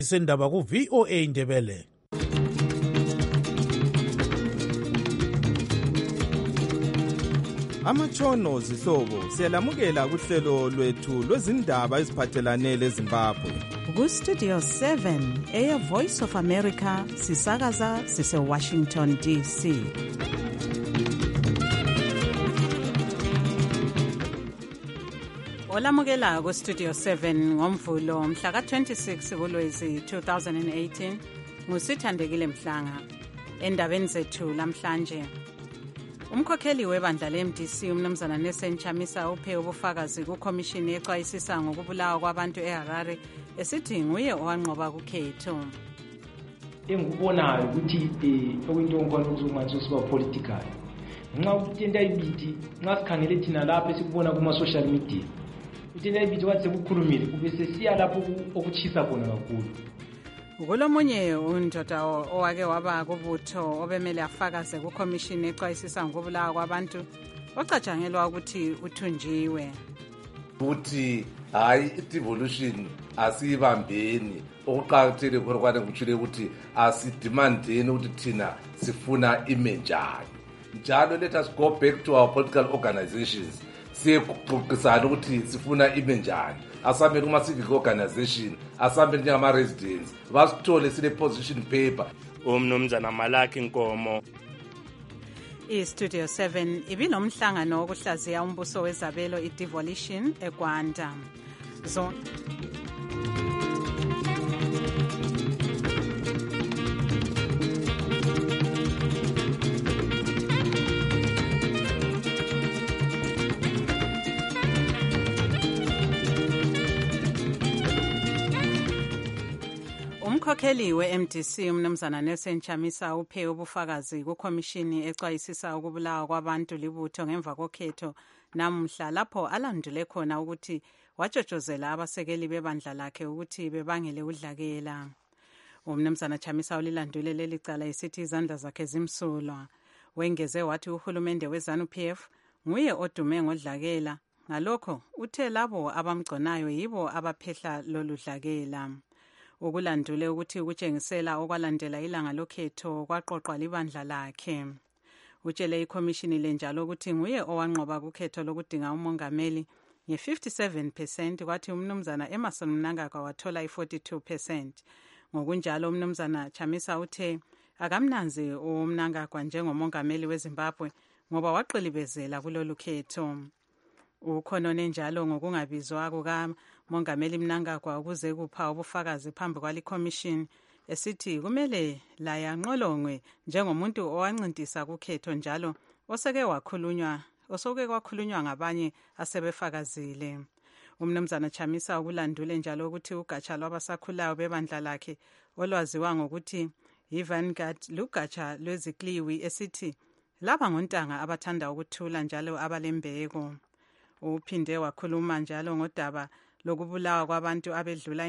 Isendaba ku VOA Indebele. Amatshono zihlobo siyalamukela kuhlelo lwethu lwezindaba eziphathelane leZimbabwe. Ku-Studio 7 Voice of America sisakaza sise-Washington DC. Olamukela ku-Studio 7 ngomvulo mhla ka-26 kuLwezi 2018 ngusithandekile Mhlanga. Endabeni zethu lamhlanje, umkhokheli webandla le-MDC umnumzana Nelson Chamisa uphe ubufakazi kukhomishini exwayisisa ngokubulawa kwabantu eHarare esithi nguye owanqoba kukhetho. Engikubonayo ukuthi okuyinto onkhona ukuthi siba political. Nxa ukuthi into ayibithi nxa sikhangele thina lapha esikubona kuma-social media. Ukuthi into ayibithi wathi sekukhulumile kube sesiya lapho okuchisa khona kakhulu. Kulomunye undoda owake waba kubutho obemele afakaze kukhomishini exwayisisa ngokubulawa kwabantu ocatshangelwa ukuthi uthunjiwe. Ukuthi hayi i-devolution asiyibambeni, okuqakathekile khona kwane kuthile ukuthi asidimandeni ukuthi thina sifuna ime njani. Njalo let us go back to our political organizations, siyekuxoxisana ukuthi sifuna ime njani. Asambeni kuma-civic organization, asambeni njengama-residents, basithole sile-position paper. Umnumzana Malaki Nkomo. I-Studio 7 ibinomhlangano wokuhlaziya umbuso wezabelo i-devolution eGwanda. Umkhokheli we-MDC umnumzana Nelson Chamisa uphe ubufakazi kukhomishini exwayisisa ukubulawa kwabantu libutho ngemva kokhetho namuhla lapho alandule khona ukuthi watshotshozela abasekeli bebandla lakhe ukuthi bebangele udlakela. Umnumzana Chamisa ulilandule leli cala esithi izandla zakhe zimsulwa. Wengeze wathi uhulumende we-ZANU-PF nguye odume ngodlakela, ngalokho uthe labo abamgconayo yibo abaphehla lolu dlakela. Ukulandule ukuthi ukutshengisela okwalandela ilanga lokhetho kwaqoqwa libandla lakhe. Utshele ikhomishini lenjalo ukuthi nguye owanqoba kukhetho lokudinga umongameli nge-57%, kwathi umnumzana Emmerson Mnangagwa wathola i-42%. Ngokunjalo umnumzana Chamisa uthe akamnanzi uMnangagwa njengomongameli weZimbabwe ngoba waqilibezela kulolu khetho. Ukhonone njalo ngokungabizwa kukamongameli Mnangagwa ukuze kupha ubufakazi phambi kwalikhomishini esithi kumele la yanqolongwe njengomuntu owancintisa kukhetho njalo oseke kwakhulunywa ngabanye asebefakazile. Umnumzana Chamisa ukulandule njalo ukuthi ugatsha lwabasakhulayo bebandla lakhe olwaziwa ngokuthi yiVanguard lugatsha lwezikliwi esithi laba ngontanga abathanda ukuthula njalo abalembeko. Uphinde wakhuluma njalo ngodaba lokubulawa kwabantu abedlula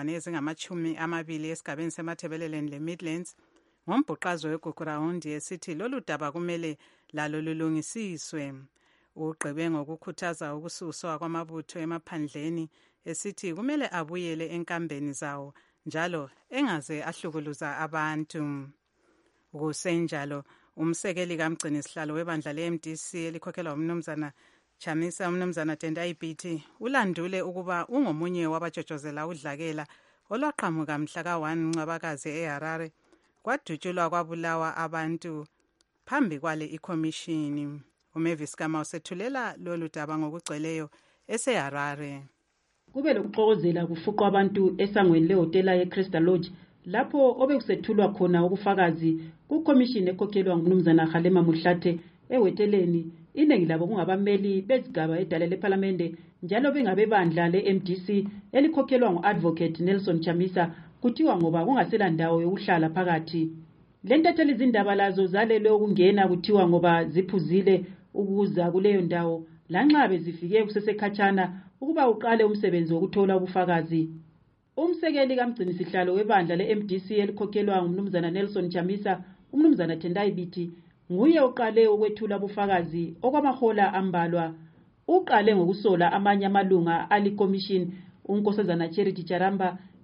20,000 esigabeni seMathebeleleni le-Midlands ngombhuqazo weGugurawundi esithi lolu daba kumele lalo lulungisiswe. Ugqibe ngokukhuthaza ukususwa kwamabutho emaphandleni esithi kumele abuyele enkambeni zawo njalo engaze ahlukuluza abantu. Kusenjalo umsekeli kamgcinisihlalo webandla le-MDC elikhokhelwa umnumzana Chamisa umnumzana Tendai Biti ulandule ukuba ungomunye wabajojozela udlakela olwaqhamuka mhla ka-1 Ncwabakazi eHarare kwadutshulwa kwabulawa abantu phambi kwale ikhomishini. uMavis Kama usethulela lolu daba ngokugcweleyo eseHarare. Kube lokuxokozela kufuqwa abantu esangweni lehotela yeCrystal Lodge lapho obekusethulwa khona ubufakazi kukhomishini ekhokhelwa ngumnumzana Kgalema Motlhathe ehoteleni. Iningi labo kungabameli bezigaba edale leParliamente njalo bengabebandla le-MDC elikhokhelwa ngu-Advocate Nelson Chamisa kuthiwa ngoba kungasela ndawo yokuhlala phakathi. Le ntatheli izindaba lazo zalelwe ukungena kuthiwa ngoba ziphuzile ukuza kuleyo ndawo lanxa bezifike kusesekhatshana ukuba uqale umsebenzi wokuthola ubufakazi. Umsekeli kamgcinisihlalo webandla le-MDC elikhokhelwa ngumnumzana Nelson Chamisa umnumzana Tendai Biti nguye oqale ukwethula ubufakazi okwamahola ambalwa. Uqale ngokusola amanye amalunga alikhomishini uNkosazana Charity Charamba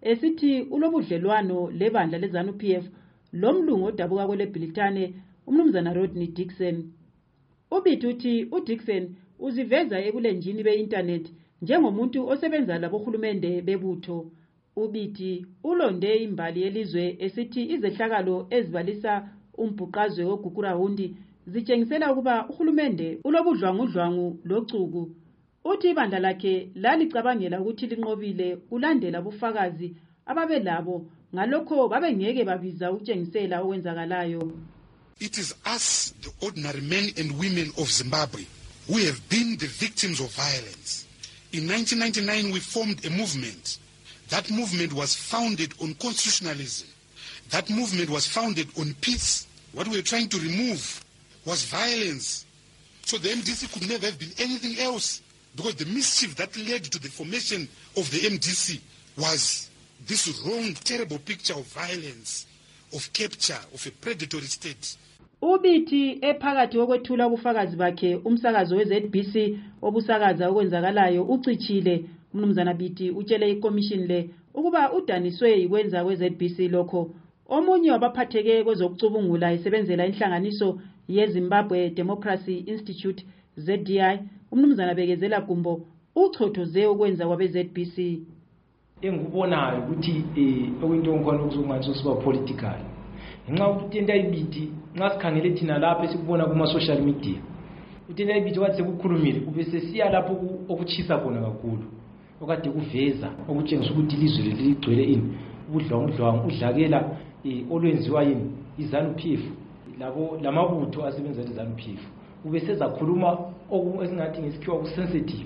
esithi ulobudlelwano lebandla leZANU-PF lomlungu odabuka kweleBhilitane umnumzana Rodney Dixon. UBiti uthi uDixon uziveza ebulenjini be-internet njengomuntu osebenza labohulumende bebutho. UBiti ulonde imbali yelizwe esithi izehlakalo ezibalisa umbhuqazwe woGukurahundi zitshengisela ukuba uhulumende ulobudlwangudlwangu locuku. Uthi ibandla lakhe lalicabangela ukuthi linqobile kulandela ubufakazi ababelabo ngalokho babengeke babiza ukutshengisela okwenzakalayo. It is us, the ordinary men and women of Zimbabwe, who have been the victims of violence. In 1999, we formed a movement. That movement was founded on constitutionalism. That movement was founded on peace. What we were trying to remove was violence. So the MDC could never have been anything else, because the mischief that led to the formation of the MDC was this wrong, terrible picture of violence, of capture, of a predatory state. UBiti ephakathi kokwethula ubufakazi bakhe umsakazo weZBC obusakaza okwenzakalayo ucitshile. Umnumzana Biti utshele ikomishini le ukuba udaniswe ikwenza kweZBC lokho. Omunye wabaphatheke kwezokucubungula esebenzela inhlanganiso yeZimbabwe Democracy Institute ZDI umnumzana Bekezela Gumbo uchothoze ukwenza kwabeZBC. Engikubonayo ukuthi okwinto onkhona okuzongathi siba political. Nxa ukuthi into ayibiti nxa sikhangele thina lapha esikubona kuma social media. Uthi ayibiti wathi sekukhulumile kube sesiya lapho okuchisa khona kakhulu. Okade kuveza okutshengisa ukuthi ilizwe ligcwele ini ubudlwangudlwangu udlakela olwenziwa yini iZANU-PF labo lamabutho asebenza leZANU-PF. Ube sezakhuluma esingathi ngesikhiwa ku sensitive.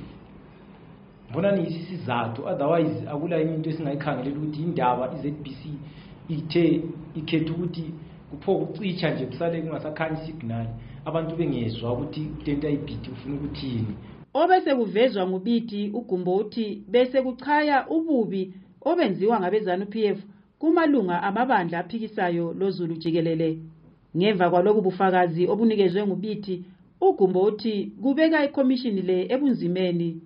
Mbona ni isizathu otherwise akula into esingayikhangelela ukuthi indaba iZBC ithe ikhetha ukuthi kupho kucicha nje kusale kungasakhanyi signal abantu bengezwa ukuthi lento ayibiti ufuna ukuthini. Obese kuvezwa nguBiti uGumbo uthi bese kuchaya ububi obenziwa ngabeZANU-PF kumalunga amabandla aphikisayo loZulu jikelele. Ngemva kwaloku bufakazi obunikezwe nguBiti uGumbo uthi kubeka ikomishini le ebunzimeni.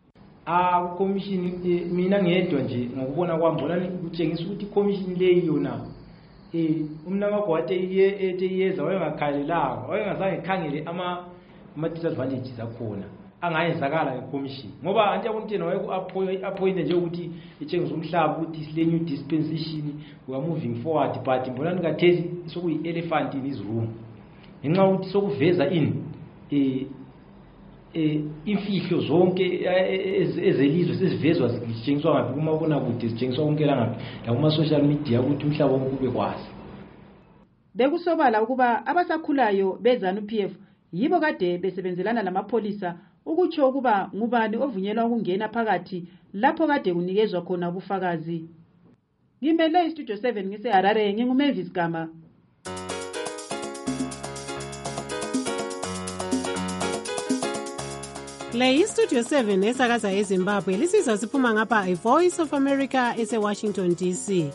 Komishini mina ngedwa nje ngokubona kwami bona kutshengisa ukuthi ikomishini le yona umnakagwate yeza wayengakhalelanga wayengazange ekhangele ama-disadvantages akhona angayenzakala ngekomishini ngoba anti akuntena wayeku-appoint nje ukuthi itshengisa umhlaba ukuthi sile new dispensation we are moving forward but mbona nikathezi sokuyi-elephant in his room ngenxa ukuthi sokuveza ini imfihlo zonke ezelizwe sezivezwa zitshengiswa ngaphi kumabonakude zitshengiswa konke langaphi lakuma-social media ukuthi umhlaba wonke ube kwazi. Bekusobala ukuba abasakhulayo beZANU-PF yibo kade besebenzelana lamapholisa ukutsho ukuba ngubani ovunyelwa ukungena phakathi lapho kade kunikezwa khona ubufakazi. Ngimele iStudio 7 ngiseHarare nginguMavis Gama. Le iStudio 7 esakaza eZimbabwe lisizwa siphuma ngapha iVoice of America eseWashington DC.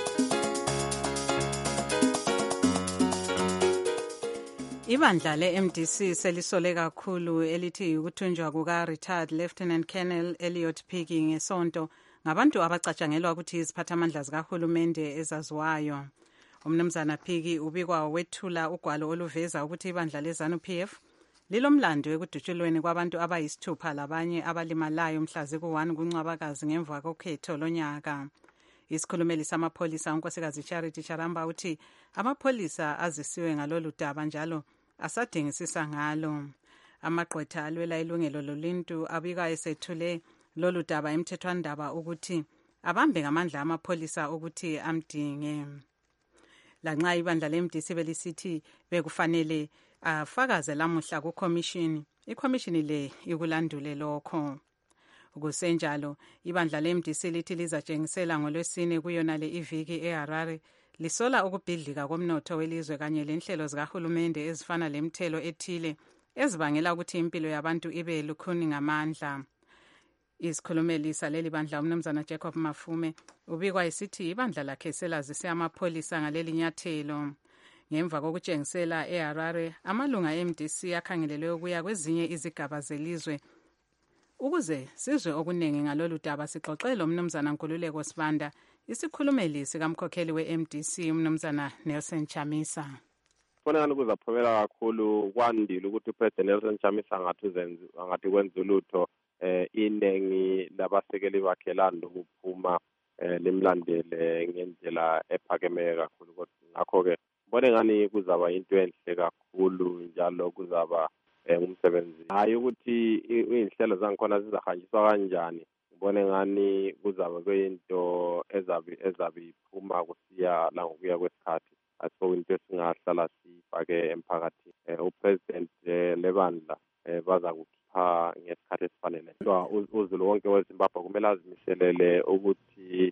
Ibandla le-MDC selisole kakhulu elithi ukuthunjwa kuka-retired Lieutenant Colonel Elliot Piggy ngesonto ngabantu abacatshangelwa ukuthi iziphathamandla zikahulumende ezaziwayo. Umnumzana Piggy ubikwa wethula ugwalo oluveza ukuthi ibandla leZANU-PF lilomlando ekudutshulweni kwabantu abayisithupha labanye abalimalayo mhla ziku-1 kuNcwabakazi ngemva kokhetho lonyaka. Isikhulumeli samapholisa unkosikazi Charity Charamba uthi amapholisa azisiwe ngalolu daba njalo asadingisisa ngalo. Amagqwetha alwela ilungelo loluntu abika esethule lolu daba emthethwandaba ukuthi abambe ngamandla amapholisa ukuthi amdinge. Lanxa ibandla le-MDC belisithi bekufanele afakaze lamuhla kukomishini, ikomishini le ikulandule lokho. Kusenjalo ibandla le-MDC lithi lizatshengisela ngolwesine kuyona le iviki eHarare lisola ukubhidlika komnotho welizwe kanye lenhlelo zikahulumende ezifana lemthelo ethile ezibangela ukuthi impilo yabantu ibe lukhuni ngamandla. Isikhulumeli saleli bandla umnumzana Jacob Mafume ubikwa isithi ibandla lakhe selazise amapholisa ngaleli nyathelo. Ngemva kokutshengisela eHarare amalunga e-MDC akhangelelwe ukuya kwezinye izigaba zelizwe ukuze sizwe okuningi ngalolu daba. Sixoxele umnumzana Nkululeko Sibanda Isikhulumeli sikamkhokheli we-MDC umnumzana Nelson Chamisa. Khona kuzaphumela kakhulu kwandile ukuthi uPresident Nelson Chamisa angathi kwenza ulutho inengi labasekeli bakhe landa ukuphuma limlandele ngendlela ephakemeke kakhulu. Ngakho-ke mbone ngani kuzaba into enhle kakhulu njalo kuzaba umsebenzi. Hayi ukuthi iy'nhlelo zangikhona zizahanjiswa kanjani. Ngibone ngani kuzaba kuyinto ezabe iphuma kusiya la ngokuya kwesikhathi. Asikho into esingahlala sifake emphakathini. Upresident lebandla baza kukhipha ngesikhathi esifanele. Uzulu wonke weZimbabwe kumele azimiselele ukuthi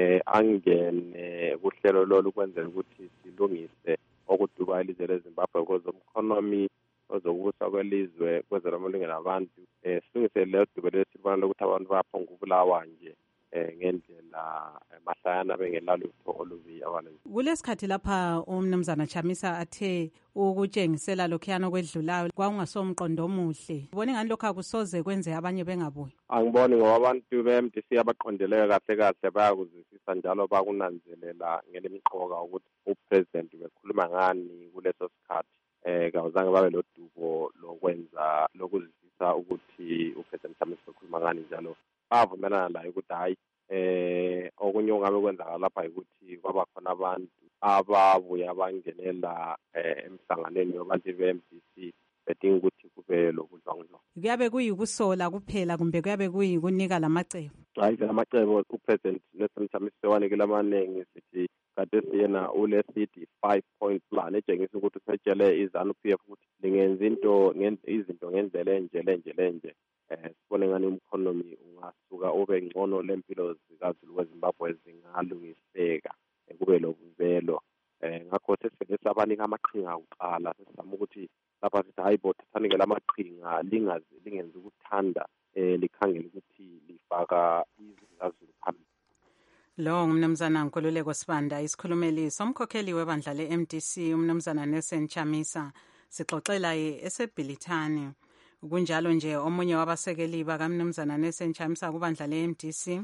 angene kuhlelo lolu kwenzela ukuthi silungise okuduba ilizwe leZimbabwe kwezomkhonomi, ozokubusa kwelizwe, kwezamalungelo abantu. Silungise leyo duba lesibona lokuthi abantu baphonga ukubulawa nje ngendlela mahlayana bengelalutho olubi abalenzi. Kulesikhathi lapha umnumzana Chamisa athe ukutshengisela lokhuyana okwedlulayo kwakungasomqondo omuhle. Ubone ngani lokho akusoze kwenze abanye bengabuyi? Angiboni ngoba abantu be-MDC abaqondeleyo kahle kahle bayakuzwisisa njalo bakunanzelela ngelemqoka ukuthi upresident bekhuluma ngani kuleso sikhathi. Kawuzange babe lodubo lokwenza lokuzwisisa ukuthi upresident Chamisa bekhuluma ngani njalo bavumelana layo ukuthi hayi okunye ongabe kwenzakala lapha ukuthi kwaba khona abantu ababuya bangenela emhlanganweni yabantu be-MDC bedinga ukuthi kube lokudlongdlongo. Kuyabe kuyikusola kuphela kumbe kuyabe kuyikunika lamacebo? Hayi lamacebo upresident Nelson Chamisa wanikela amaningi sithi kade siyena ulesithi 5-point plan etshengisa ukuthi usetshele iZANU-PF ukuthi lingenza izinto ngendlela enje. Sibone ngani umkhonomi ungasuka ube ngcono lempilo zikazulu weZimbabwe zingalungiseka kube lobuvelo. Ngakho sesivele sabanika amaqhinga kuqala sesizama ukuthi lapha sithi hayi bo thathanike lamaqhinga lingenza ukuthanda likhangela ukuthi lifaka izizazulu phambili. Lo ngumnumzana Nkululeko Sibanda, isikhulumeli somkhokheli webandla le-MDC umnumzana Nelson Chamisa, sixoxela esebhilithani. Kunjalo nje omunye wabasekeli bakamnumzana Nelson Chamisa kubandla le-MDC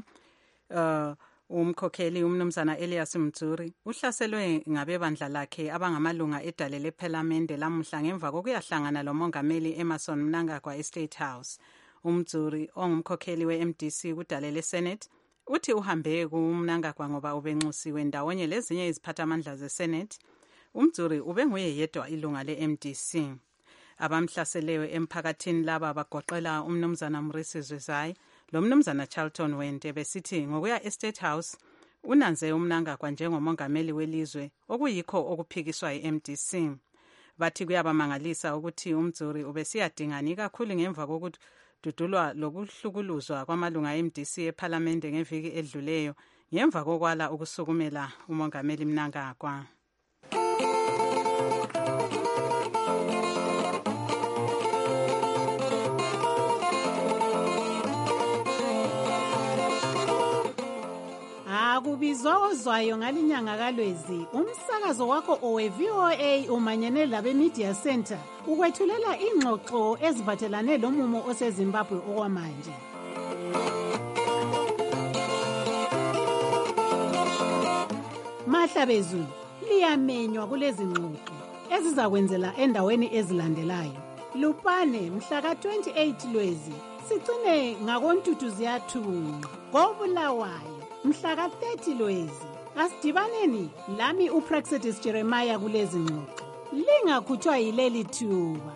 umkhokheli umnumzana Elias Mdzuri uhlaselwe ngabebandla lakhe abangamalunga edale lephalamende lamuhla ngemva kokuyahlangana lomongameli Emmerson Mnangagwa eState House. Umdzuri ongumkhokheli we-MDC kudale leSenate uthi uhambe kuMnangagwa ngoba ubenxusiwe ndawonye lezinye iziphathamandla zeSenate. Umdzuri ubenguye yedwa ilunga le-MDC. Abamhlaselewe emphakathini laba bagoqela umnumzana Mrisi Zwizayi lo mnumzana Charlton Wente besithi ngokuya eState House unanze uMnangagwa njengomongameli welizwe okuyikho okuphikiswa iMDC. Bathi kuyabamangalisa ukuthi uMdzuri ubesiyadingani kakhulu ngemva kokududulwa lokuhlukuluzwa kwamalunga eMDC ePhalamende ngeviki edluleyo ngemva kokwala ukusukumela umongameli Mnangagwa. Kubizwa ozwayo ngalinyanga kaLwezi umsakazo wakho owe-VOA umanyene labe-Media Center ukwethulela ingxoxo eziphathelane lomumo oseZimbabwe okwamanje. Mahla bezulu liyamenywa kulezi ngxoxo ezizakwenzela endaweni ezilandelayo. Lupane mhla ka-28 Lwezi sigcine ngakoNtuthu ziyathunqa koBulawayo mhla ka-30 Lwezi. Asidibaneni lami uPraxedis Jeremiah kulezi ngxoxo. Lingakhutshwa yileli thuba.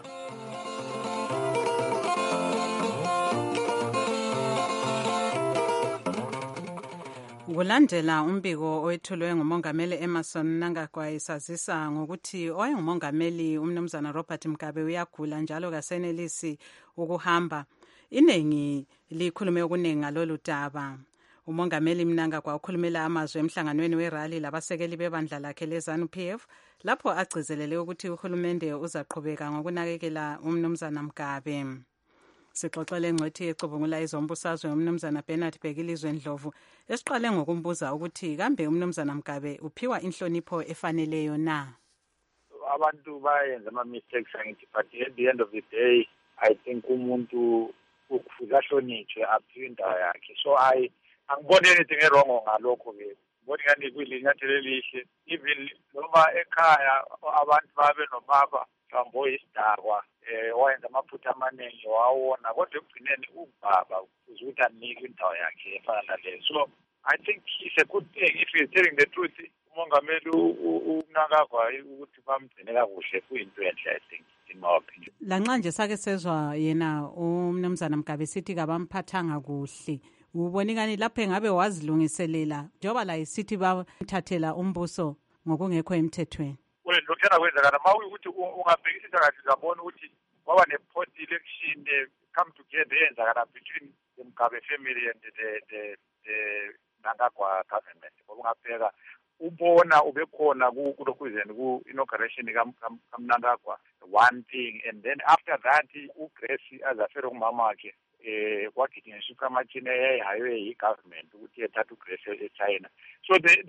Kulandela umbiko owethulwe ngumongameli Emmerson Mnangagwa isazisa ngokuthi oyengumongameli umnumzana Robert Mugabe uyagula njalo kasenelisi ukuhamba. Inengi likhulume okuningi ngalolu daba. Umongameli Mnangagwa ukhulumela amazwi emhlanganweni werally labasekeli bebandla lakhe leZANU-PF lapho agcizelele ukuthi uhulumende uzaqhubeka ngokunakekela umnumzana Mugabe. Sixoxele ngcwethi ecubungula izombusazwe umnumzana Bernard Bhekilizwe Ndlovu esiqale ngokumbuza ukuthi kambe umnumzana Mugabe uphiwa inhlonipho efaneleyo na? Abantu bayenza ama-mistakes angithi, but at the end of the day I think umuntu ufika hlonitshwe aphiwe indawo yakhe. So angiboni anything wrong ngalokho ke. ngibona ingani kuyilinyathelo elihle even noma ekhaya abantu babe nomaba mhlawumbe oyisidakwa owenza amaphutha amaningi wawona kodwa ekugcineni ubaba uze ukuthi anike indawo yakhe efana naleyo. So I think it's a good thing if he's telling the truth. Umongameli uNangagwa ukuthi bamgcine kakuhle kuyinto enhle I think in my opinion. Lanxa nje sake sezwa yena umnumzana Mgabe sithi kabamphathanga kuhle. Uboningani lapho engabe wazilungiselela njoba la isithi bathathela umbuso ngokungekho emthethweni. Well, lokho kwenzakala mawukuthi ungabhekisisa kahle uzabona ukuthi kwaba ne-post election come together yenzakala between the Mgabe family and the Nangagwa government. Ngoba ungabheka ubona ubekhona kulokhu izeni ku-inauguration kaMnangagwa one thing, and then after that uGrace azafere kumama wakhe kwagijinyiswa uKamachine eyayihayiwe yi-government ukuthi ethatha uGrace eChina. So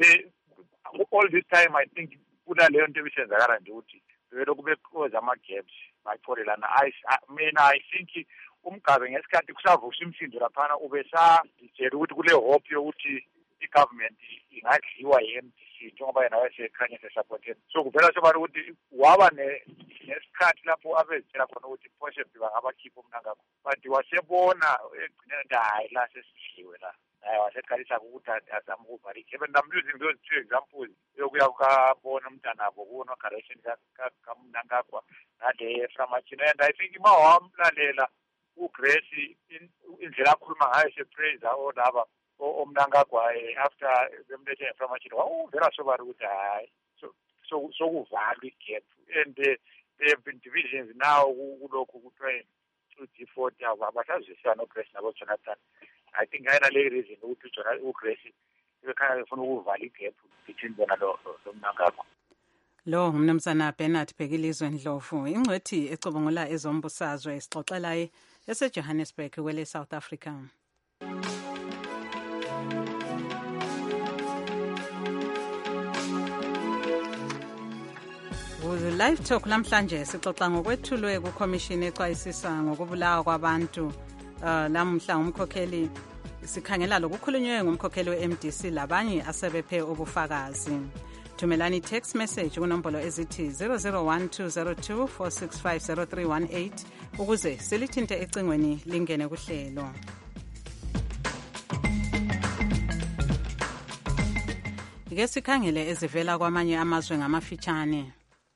all this time I think kulaleyo nto ebisenzakala nje ukuthi belokhu beclose ama-gaps bayiphorelana. I think uMgabe ngesikhathi kusavusha imsindo laphana ubesazitshela ukuthi kule hope yokuthi i-government ingadliwa yi-MDC njengoba yena wayesekhanya sesupported. So kuvela sobala ukuthi waba nesikhathi lapho abezitshela khona ukuthi possibly bangabakhipha uMnangagwa, but wasebona egcineni ukuthi hayi la sesidliwe la. Waseqalisa ukuthi azame ukuvala igebe. And I'm using those two examples yokuya ukabona umntanabo ku-inauguration kaMnangagwa nale Framachina. And I think ima wamlalela uGrace indlela akhuluma ngayo sepraise olaba oMnangagwa after bemlethe eFramachina wawuvela sobala ukuthi hayi so kuvalwa igap. And there have been divisions now kulokhu kuthiwa u-G40 abasazwisana uGrace nabo-Jonathan. I think ayina le reason ukuthi uGrace bekhanya befuna ukuvala igap between bona loMnangagwa. Lo umnumzana Bernard Bhekilizwe Ndlovu ingcwethi ecubungula ezombusazwe esixoxelayo eseJohannesburg kwele South Africa. Live Talk namhlanje sixoxa ngokwethulwe kukhomishini exwayisisa ngokubulawa kwabantu namhla umkhokheli sikhangela lokukhulunywe ngumkhokheli weMDC labanye asebephe ubufakazi. Thumelani text message kunombolo ezithi 001202465038 ukuze silithinte ecingweni lingene kuhlelo. Ike sikhangele ezivela kwamanye amazwe ngamafitshane.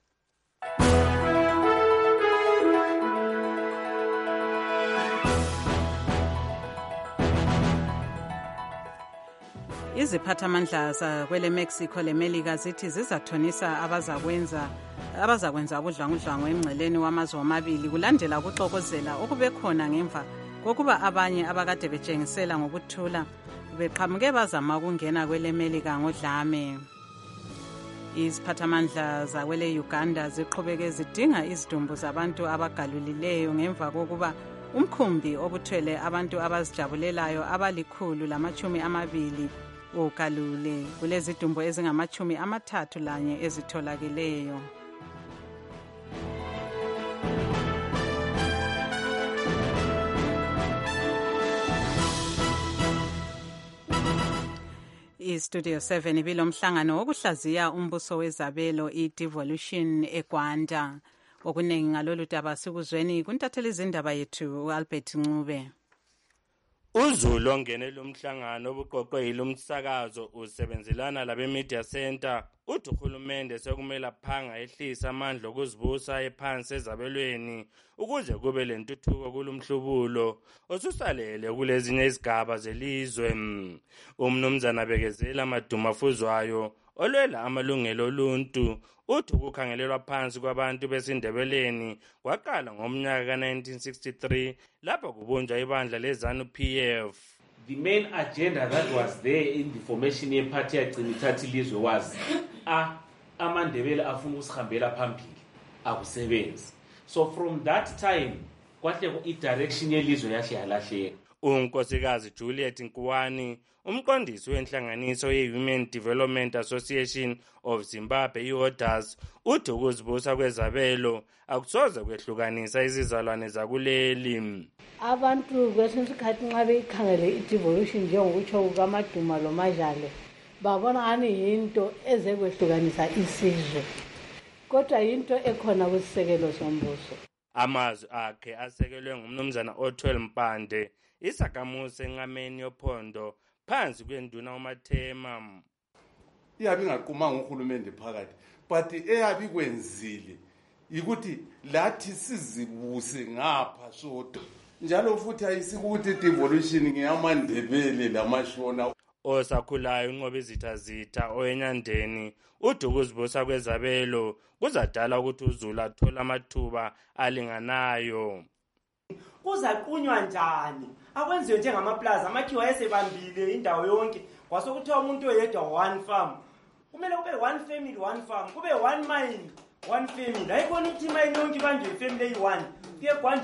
Iziphathamandla zakwele Mexico leMelika zithi zizathonisa abazakwenza ubudlwangudlwangu emngceleni wamazwe amabili kulandela ukuxokozela okubekhona ngemva kokuba abanye abakade betshengisela ngokuthula beqhamuke bazama ukungena kwele Melika ngodlame. Iziphathamandla zakwele Uganda ziqhubeke zidinga izidumbu zabantu abagalulileyo ngemva kokuba umkhumbi obuthwele abantu abazijabulelayo abali120 ugalule kulezi dumbo ezingama-31 ezitholakeleyo. iStudio 7 ibilomhlangano wokuhlaziya umbuso wezabelo i-devolution eGwanda. Okuningi ngalolu daba sikuzweni kuntatheli izindaba yethu uAlbert Ncube. UZulu ongenele umhlangano obuqoqwe yilomsakazo usebenzelana labe-Media Center uthi uhulumende sekumele aphanga ehlisa amandla okuzibusa ephansi ezabelweni ukuze kube lentuthuko kulomhlubulo osusalele kulezinye izigaba zelizwe. Umnumzana Bekezela Madumafuzwayo olwela amalungelo oluntu uthi ukukhangelelwa phansi kwabantu besindebeleni kwaqala ngomnyaka ka-1963 lapho kubunjwa ibandla leZANU-PF. The main agenda that was there in the formation yeparty yagcina ithatha ilizwe was amandebele afuna ukusihambela phambili akusebenzi. So from that time kwahle i-direction yelizwe yahle yalahleka. uNkosikazi Juliet Nkuwani umqondisi wenhlanganiso ye-Human Development Association of Zimbabwe i-ODAS uthi ukuzibusa kwezabelo akusoze kwehlukanisa izizalwane zakuleli. Abantu kwesinye isikhathi nxa beyikhangele i-devolution njengokutsho kukaMaduma loMajale babona ngani yinto ezekwehlukanisa isizwe, kodwa yinto ekhona kwisisekelo sombuso. Amazwi akhe asekelwe ngumnumzana Othwel Mpande, isakhamuzi enqameni yophondo phansi kwenduna uMathema. Iyabi ngaqumanga uhulumende phakathi, but eyabi kwenzile ukuthi lathi sizibuse ngapha sodwa. Njalo futhi ayisikuthi devolution ngeyamandebele lamashona. Osakhulayo unqobe izitha oyenyandeni uthi ukuzibusa kwezabelo kuzadala ukuthi uZulu athola amathuba alinganayo. Kuzaqunywa njani? Akwenziwe njengamaplaza amakhiwa ayesebambile indawo yonke kwasokuthiwa umuntu oyedwa one farm. Kumele kube one family one farm, kube one mine one family. Ayikho ukuthi imine yonke ibanjwe ifamily eyi-one. Kuye kwanje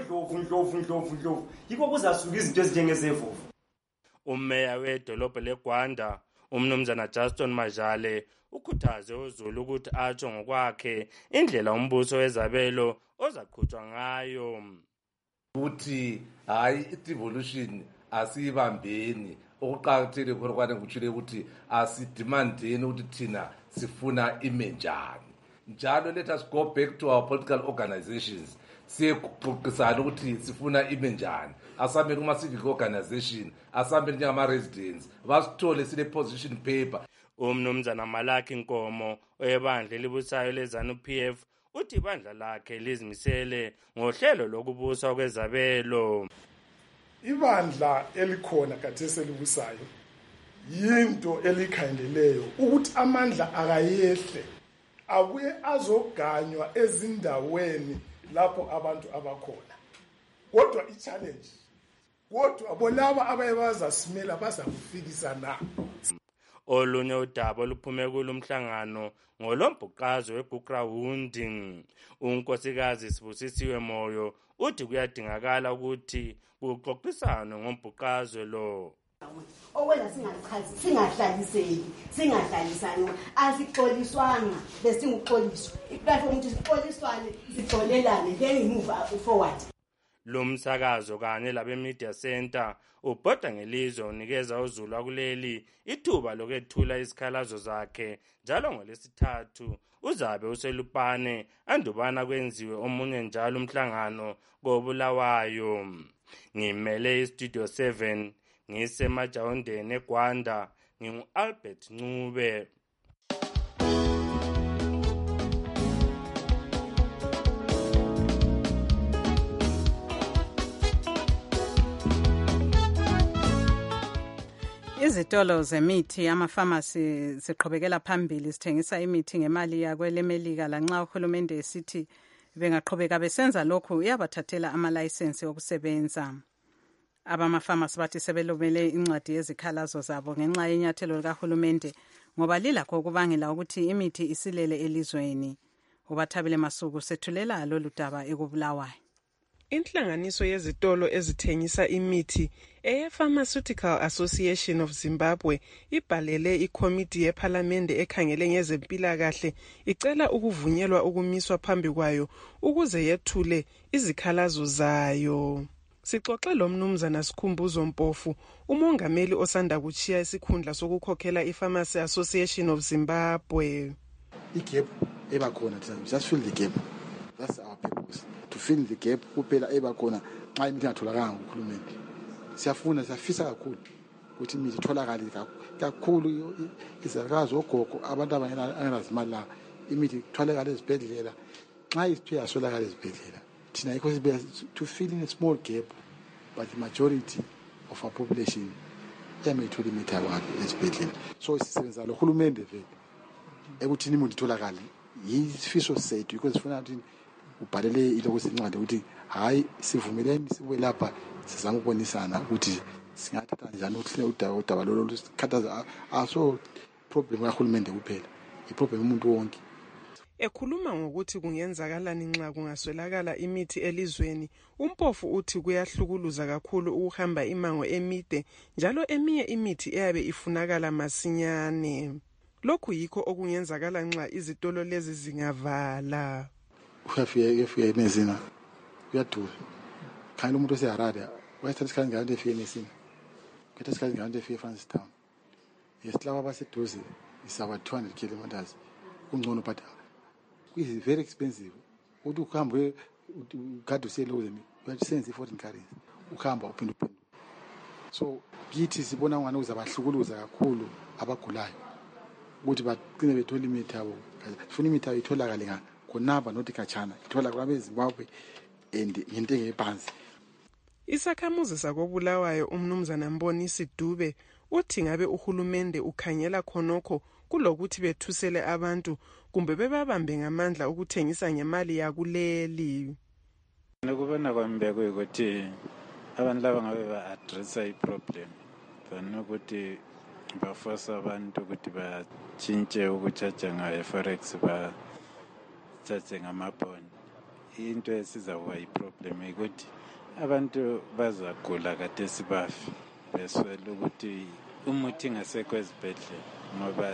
ndlovu. Yikho kuzasuka izinto ezinjengezevuvu. Umeya wedolobha leGwanda, umnumzana Justin Majale, ukhuthaze uZulu ukuthi atsho ngokwakhe indlela umbuso wezabelo ozaqhutshwa ngayo. Ukuthi hayi devolution asiyibambeni, okuqakathekile khona ngikuthile ukuthi asidimandeni ukuthi thina sifuna imenjani. Njalo let us go back to our political organizations. Siyexoxisana ukuthi sifuna imenjani. Asambe kuma civic organization, asambe njengama residents, basithole sile position paper. Umnumzana Malaki Nkomo oyebandla elibusayo leZANU-PF uthi ibandla lakhe lizimisele ngohlelo lokubusa kwezabelo. Ibandla elikhona khathesi elibusayo yinto elikhandeleyo ukuthi amandla akayehle abuye azoganywa ezindaweni lapho abantu abakhona. Kodwa i-challenge, kodwa bonaba abayebazasimela bazakufikisa na. Olunye udaba oluphume kulumhlangano ngolombhuqazo weGugurawundi. Unkosikazi Sibusisiwe Moyo uthi kuyadingakala ukuthi kuxoxisane ngombhuqazo lo. Okwenza singahlaliseki, singahlalisani, asixoliswanga bese nguxoliswa. Iplatform ukuthi sixoliswane, sixolelane then move forward. Lo msakazo kanye labe media center ubhoda ngelizwe unikeza uZulu akuleli ithuba lokwethula isikhalazo zakhe njalo ngolesithathu uzabe uselupane andubana kwenziwe omunye njalo umhlangano koBulawayo. Ngimele iStudio 7 ngisemajawundeni eGwanda ngingu-Albert Ncube. Izitolo zemithi amafamasi ziqhubekela phambili sithengisa imithi ngemali yakwelemelika lanxa uhulumende esithi bengaqhubeka besenza lokhu uyabathathela amalayisensi okusebenza. Abamafamasi bathi sebelobele incwadi yezikhalazo zabo ngenxa yenyathelo likahulumende ngoba lilakho ukubangela ukuthi imithi isilele elizweni. Ubathabile Masuku sethulela lolu daba ekuBulawayo. Inhlanganiso yezitolo ezithengisa imithi eye-Pharmaceutical Association of Zimbabwe ibhalele ikomiti yePhalamende ekhangele ngezempilakahle icela ukuvunyelwa ukumiswa phambi kwayo ukuze yethule izikhalazo zayo. Sixoxe lo mnumzana Sikhumbuzo Mpofu, umongameli osanda kuchiya isikhundla sokukhokhela iPharmacy Association of Zimbabwe. Igap ebakhona thina just fill the gap. That's our purpose. To fill the gap kuphela ebakhona xa imithi ingatholakala nguhulumende. Siyafisa kakhulu ukuthi imithi itholakale kakhulu izakazo ogogo abantu abangenazimali la imithi itholakala ezibhedlela xa isithe yaswelakala ezibhedlela. Thina yikho sibe to fill in a small gap, but the majority of our population yayithola imithi yakho ezibhedlela. So sisebenza lo hulumende vele ekuthini imithi itholakale yisifiso sethu because sifuna ukuthi ubhalele ilokuthi incwadi ukuthi hayi sivumeleni sibuye lapha sizama ukubonisana ukuthi singathatha njani udaba lolu sikhathaza aso problem kahulumende kuphela iproblem umuntu wonke. Ekhuluma ngokuthi kungenzakalani nxa kungaswelakala imithi elizweni, uMpofu uthi kuyahlukuluza kakhulu ukuhamba imango emide njalo eminye imithi eyabe ifunakala masinyane. Lokhu yikho okungenzakala nxa izitolo lezi zingavala. Uyafika emezina uyadura khani umuntu oseHarare wayethatha isikhathi ngalo efike emezina kethatha isikhathi ngalo efike eFrancistown yes laba abaseduze is about 200 kilometers kungcono but is very expensive ukuthi ukuhambe ukade useloze uyasenza i-foreign currency ukuhamba uphinde uphenduke. So kithi sibona ngani uzabahlukuluza kakhulu abagulayo ukuthi bagcine bethola imithi yabo. Sifuna imithi yabo itholakale khonapha not khatshana, itholakala eZimbabwe and intengo ephansi. Isakhamuzi sakobulawayo umnumzana Mbonisi Dube uthi ngabe uhulumende ukhanyela khonokho kulokuthi bethusele abantu kumbe bebabambe ngamandla ukuthengisa ngemali yakuleli. Ngokubona kwami bekuyikuthi abantu laba ngabe ba-addressa i-problem than ukuthi baforce abantu ukuthi batshintshe ukutshaja ngayo-forex batshaje ngamabond. Into esizakuba yi-problem yikuthi abantu bazagula kade sibafi beswele ukuthi umuthi ngasekho ezibhedlela ngoba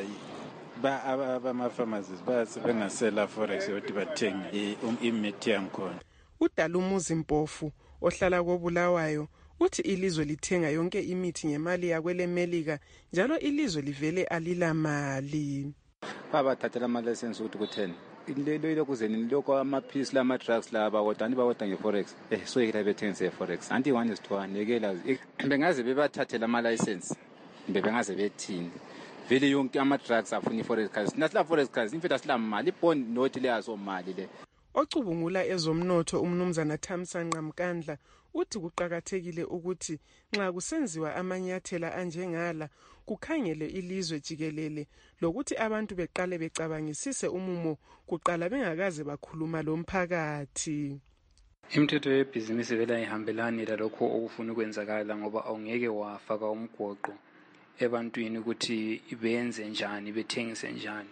abama-pharmacies bengasela forex ukuthi bathenge imithi yangikhona. uDalumuzi Mpofu ohlala kobulawayo uthi ilizwe lithenga yonke imithi ngemali yakwele Melika njalo ilizwe livele alila mali. Babathathela ama license ukuthi kutheni ilelo kuzeni lokho amaphilisi lama drugs laba kodwa andibakodwa ngeforex so yekela bethengise forex anti 1 is 2 yekela bengaze bebathathela ama license bengaze bethini vele yonke ama drugs afuna iforex card nasila forex card imfetha sila mali bond note leyazo mali le. Ocubungula ezomnotho umnumzana Thamsanqa Mkandla uthi kuqhakathekile ukuthi nxa kusenziwa amanyathela anjengala kukhangele ilizwe jikelele lokuthi abantu beqale becabangisise umumo kuqala bengakaze bakhuluma lomphakathi. Imithetho yebhizinisi vela ihambelani lalokho okufuna ukwenzakala ngoba awungeke wafaka umgoqo ebantwini ukuthi benze njani bethengise njani.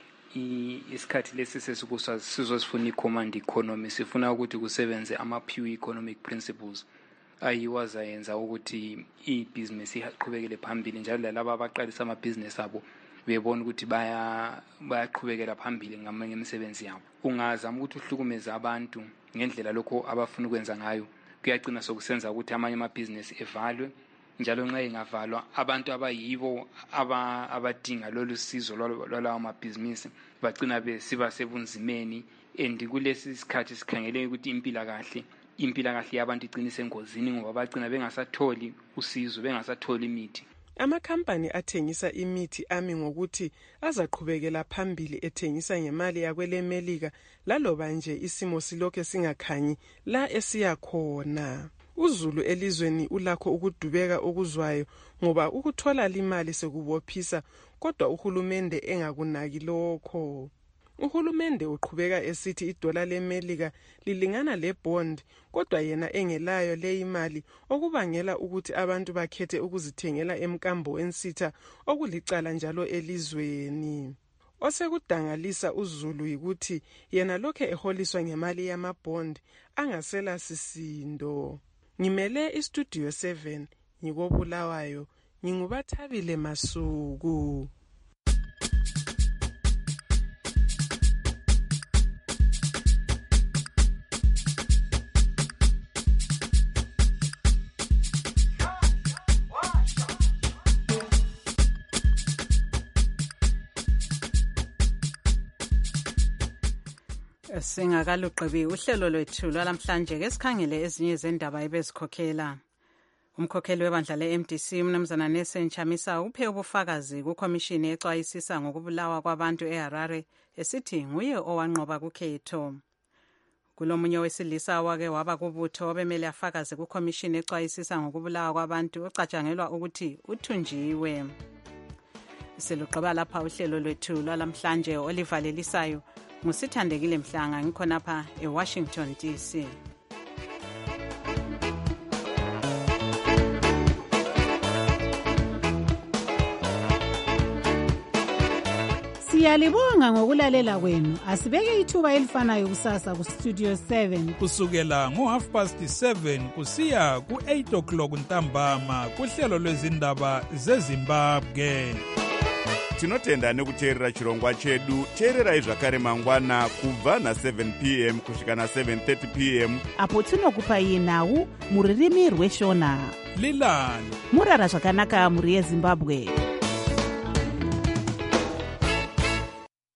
Isikhathi lesi sesikusa sizosifuna i-command economy sifuna ukuthi kusebenze ama-pure economic principles ayiwazayenza ukuthi ibhizinisi iqhubekele phambili njalo laba abaqalisa amabhizinisi abo bebona ukuthi bayaqhubekela phambili ngemisebenzi yabo. Ungazama ukuthi uhlukumeze abantu ngendlela lokho abafuna ukwenza ngayo kuyagcina sokusenza ukuthi amanye amabhizinisi evalwe njalo nxa ingavalwa abantu abayibo abadinga lolu sizo lwalawo amabhizinisi bagcina besiba sebunzimeni and kulesi sikhathi sikhangele ukuthi impilakahle yabantu igcina isengozini ngoba bagcina bengasatholi usizo bengasatholi imithi. Amakhampani athengisa imithi ami ngokuthi azaqhubekela phambili ethengisa ngemali yakwele Melika laloba nje isimo silokho singakhanyi la esiya khona. uZulu elizweni ulakho ukudubeka okuzwayo ngoba ukuthola imali sekubophisa kodwa uhulumende engakunaki lokho. Uhulumende uqhubeka esithi idola leMelika lilingana lebond kodwa yena engelayo le imali okubangela ukuthi abantu bakhethe ukuzithengela emkambo ensitha okulicala njalo elizweni. Osekudangalisa uZulu ukuthi yena lokho eholiswa ngemali yamabond angasela sisindo. Ngimele istudio 7 ngikobulawayo ngingubathabile Masuku. Singakaluqhibi uhlelo lwethu lwalamhlanje ke sikhangele ezinye zendaba ebezikhokhela. Umkhokheli webandla le-MDC umnumzana Nelson Chamisa uphe ubufakazi kukhomishini exwayisisa ngokubulawa kwabantu eHarare esithi nguye owanqoba kukhetho. Kulomunye wesilisa wake waba kubutho obemele afakaze kukhomishini exwayisisa ngokubulawa kwabantu ocatshangelwa ukuthi uthunjiwe. Siluqaba lapha uhlelo lwethu lwalamhlanje olivalelisayo Musithandekile Mhlanga ngikhonapha eWashington DC. Siyalibonga ngokulalela kwenu. Asibeke ithuba elifanayo kusasa ku Studio 7 kusukela ngo7:30 kusiya ku8:00 ntambama kuhlelo lwezindaba zeZimbabwe. Tinotenda nekuteerera chirongwa chedu. Teererai zvakare mangwana kubva na7 p.m. kusvika na7:30 p.m. apo tinokupai nhau muririmi rweshona. Lilani murara zvakanaka muri yeZimbabwe.